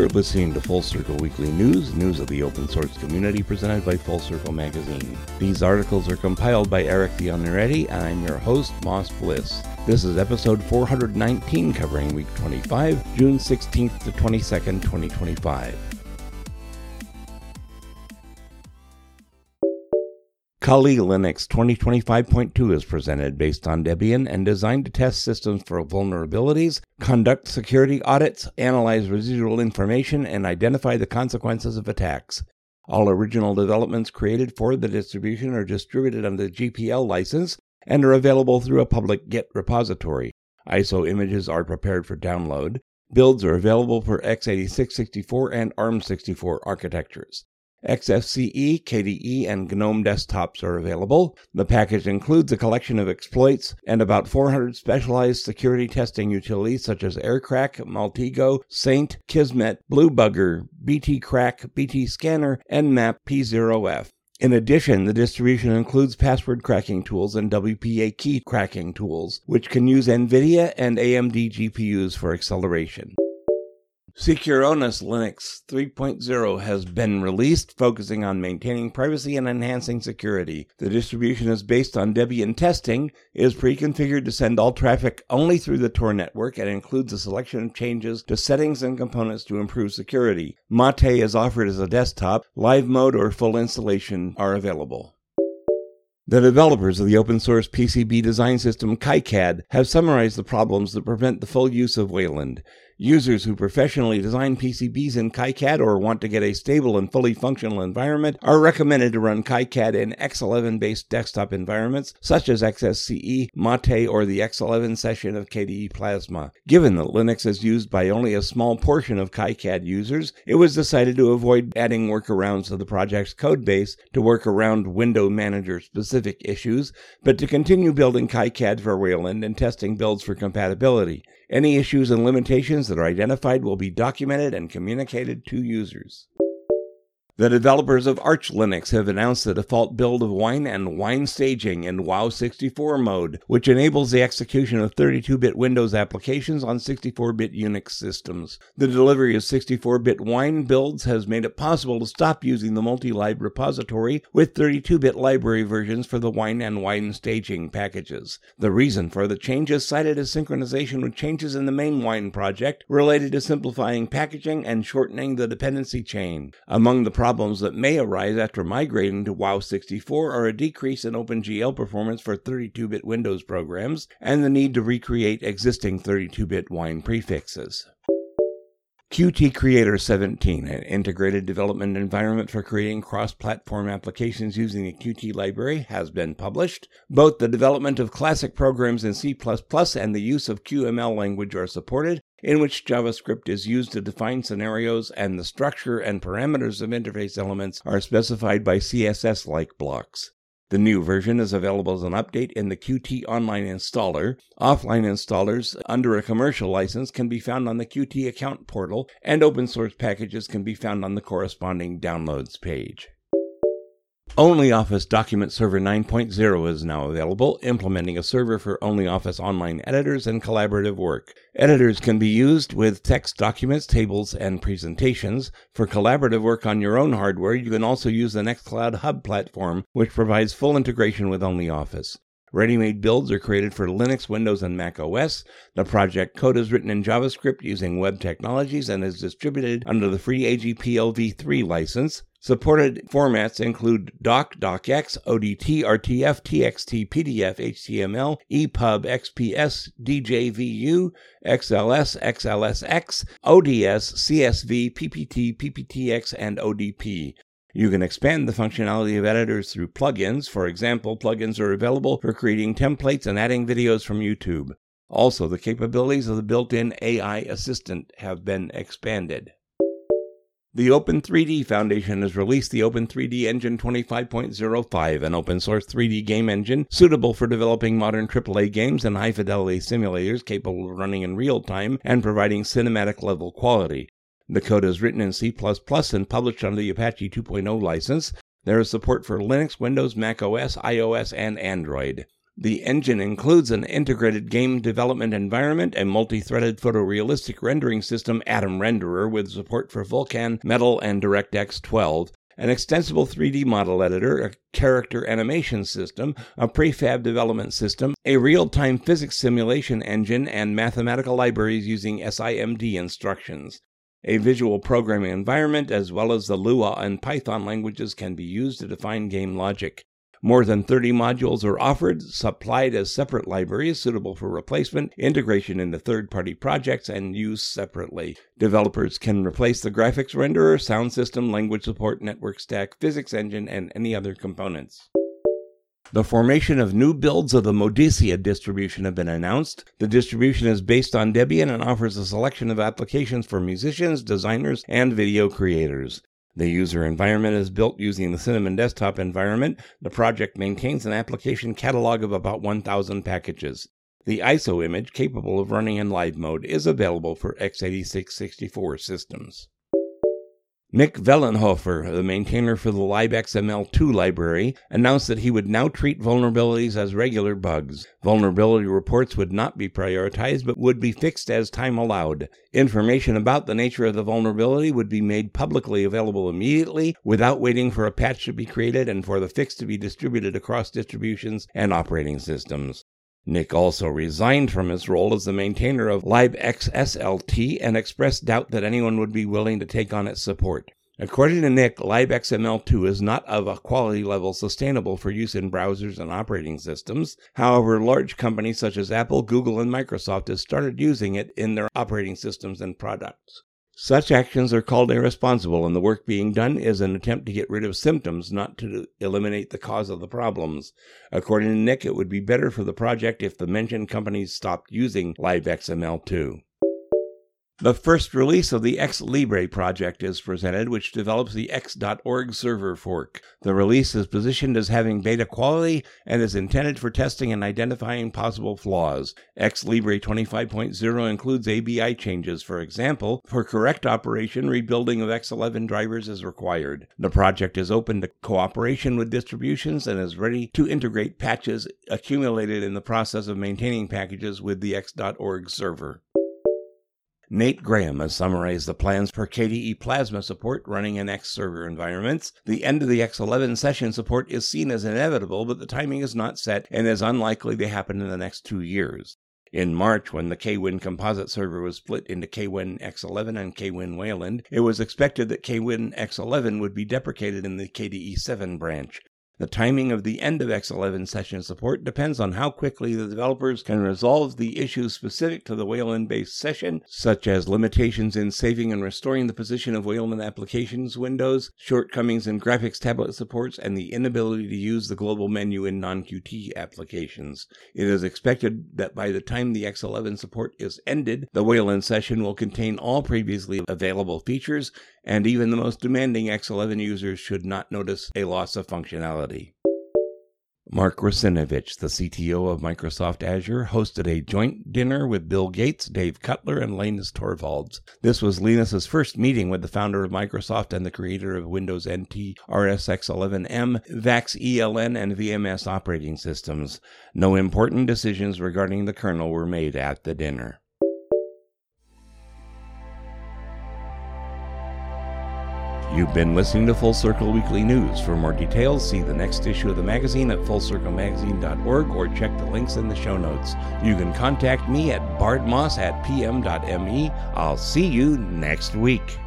You're listening to Full Circle Weekly News of the open source community presented by Full Circle Magazine. These articles are compiled by Eric Dioneretti, and I'm your host, Moss Bliss. This is episode 419 covering week 25, June 16th to 22nd, 2025. Kali Linux 2025.2 is presented based on Debian and designed to test systems for vulnerabilities, conduct security audits, analyze residual information, and identify the consequences of attacks. All original developments created for the distribution are distributed under the GPL license and are available through a public Git repository. ISO images are prepared for download. Builds are available for x86 64 and ARM64 architectures. XFCE, KDE, and GNOME desktops are available. The package includes a collection of exploits and about 400 specialized security testing utilities such as AirCrack, Maltego, Saint, Kismet, Bluebugger, BTCrack, BTScanner, Nmap, P0F. In addition, the distribution includes password cracking tools and WPA key cracking tools, which can use NVIDIA and AMD GPUs for acceleration. Securonus Linux 3.0 has been released, focusing on maintaining privacy and enhancing security. The distribution is based on Debian testing, is pre-configured to send all traffic only through the Tor network, and includes a selection of changes to settings and components to improve security. Mate is offered as a desktop. Live mode or full installation are available. The developers of the open-source PCB design system KiCad have summarized the problems that prevent the full use of Wayland. Users who professionally design PCBs in KiCad or want to get a stable and fully functional environment are recommended to run KiCad in X11-based desktop environments such as XFCE, Mate, or the X11 session of KDE Plasma. Given that Linux is used by only a small portion of KiCad users, it was decided to avoid adding workarounds to the project's codebase to work around window manager-specific issues, but to continue building KiCad for Wayland and testing builds for compatibility. Any issues and limitations that are identified will be documented and communicated to users. The developers of Arch Linux have announced the default build of Wine and Wine Staging in WoW64 mode, which enables the execution of 32-bit Windows applications on 64-bit Unix systems. The delivery of 64-bit Wine builds has made it possible to stop using the multi-lib repository with 32-bit library versions for the Wine and Wine Staging packages. The reason for the change is cited as synchronization with changes in the main Wine project related to simplifying packaging and shortening the dependency chain. Among the problems that may arise after migrating to WoW64 are a decrease in OpenGL performance for 32-bit Windows programs and the need to recreate existing 32-bit Wine prefixes. Qt Creator 17, an integrated development environment for creating cross-platform applications using the Qt library, has been published. Both the development of classic programs in C++ and the use of QML language are supported, in which JavaScript is used to define scenarios, and the structure and parameters of interface elements are specified by CSS-like blocks. The new version is available as an update in the Qt Online installer. Offline installers under a commercial license can be found on the Qt account portal, and open source packages can be found on the corresponding downloads page. OnlyOffice Document Server 9.0 is now available, implementing a server for OnlyOffice online editors and collaborative work. Editors can be used with text documents, tables, and presentations. For collaborative work on your own hardware, you can also use the Nextcloud Hub platform, which provides full integration with OnlyOffice. Ready-made builds are created for Linux, Windows, and Mac OS. The project code is written in JavaScript using web technologies and is distributed under the free AGPL v3 license. Supported formats include doc, docx, ODT, RTF, TXT, PDF, HTML, EPUB, XPS, DJVU, XLS, XLSX, ODS, CSV, PPT, PPTX, and ODP. You can expand the functionality of editors through plugins. For example, plugins are available for creating templates and adding videos from YouTube. Also, the capabilities of the built-in AI assistant have been expanded. The Open3D Foundation has released the Open3D Engine 25.05, an open-source 3D game engine suitable for developing modern AAA games and high-fidelity simulators capable of running in real time and providing cinematic-level quality. The code is written in C++ and published under the Apache 2.0 license. There is support for Linux, Windows, Mac OS, iOS, and Android. The engine includes an integrated game development environment, a multi-threaded photorealistic rendering system, Atom Renderer, with support for Vulkan, Metal, and DirectX 12, an extensible 3D model editor, a character animation system, a prefab development system, a real-time physics simulation engine, and mathematical libraries using SIMD instructions. A visual programming environment, as well as the Lua and Python languages, can be used to define game logic. More than 30 modules are offered, supplied as separate libraries suitable for replacement, integration into third-party projects, and use separately. Developers can replace the graphics renderer, sound system, language support, network stack, physics engine, and any other components. The formation of new builds of the Modicea distribution have been announced. The distribution is based on Debian and offers a selection of applications for musicians, designers, and video creators. The user environment is built using the Cinnamon desktop environment. The project maintains an application catalog of about 1,000 packages. The ISO image, capable of running in live mode, is available for x86-64 systems. Nick Vellenhofer, the maintainer for the libxml2 library, announced that he would now treat vulnerabilities as regular bugs. Vulnerability reports would not be prioritized, but would be fixed as time allowed. Information about the nature of the vulnerability would be made publicly available immediately, without waiting for a patch to be created and for the fix to be distributed across distributions and operating systems. Nick also resigned from his role as the maintainer of libxslt and expressed doubt that anyone would be willing to take on its support. According to Nick, libxml2 is not of a quality level sustainable for use in browsers and operating systems. However, large companies such as Apple, Google, and Microsoft have started using it in their operating systems and products. Such actions are called irresponsible, and the work being done is an attempt to get rid of symptoms, not to eliminate the cause of the problems. According to Nick, it would be better for the project if the mentioned companies stopped using libxml2. The first release of the X Libre project is presented, which develops the X.org server fork. The release is positioned as having beta quality and is intended for testing and identifying possible flaws. X Libre 25.0 includes ABI changes. For example, for correct operation, rebuilding of X11 drivers is required. The project is open to cooperation with distributions and is ready to integrate patches accumulated in the process of maintaining packages with the X.org server. Nate Graham has summarized the plans for KDE Plasma support running in X server environments. The end of the X11 session support is seen as inevitable, but the timing is not set and is unlikely to happen in the next 2 years. In March, when the KWin composite server was split into KWin X11 and KWin Wayland, it was expected that KWin X11 would be deprecated in the KDE 7 branch. The timing of the end of X11 session support depends on how quickly the developers can resolve the issues specific to the Wayland-based session, such as limitations in saving and restoring the position of Wayland applications windows, shortcomings in graphics tablet supports, and the inability to use the global menu in non-Qt applications. It is expected that by the time the X11 support is ended, the Wayland session will contain all previously available features, and even the most demanding X11 users should not notice a loss of functionality. Mark Russinovich, the CTO of Microsoft Azure, hosted a joint dinner with Bill Gates, Dave Cutler, and Linus Torvalds. This was Linus's first meeting with the founder of Microsoft and the creator of Windows NT, RSX11M, VAX ELN, and VMS operating systems. No important decisions regarding the kernel were made at the dinner. You've been listening to Full Circle Weekly News. For more details, see the next issue of the magazine at fullcirclemagazine.org or check the links in the show notes. You can contact me at bardmoss@pm.me. I'll see you next week.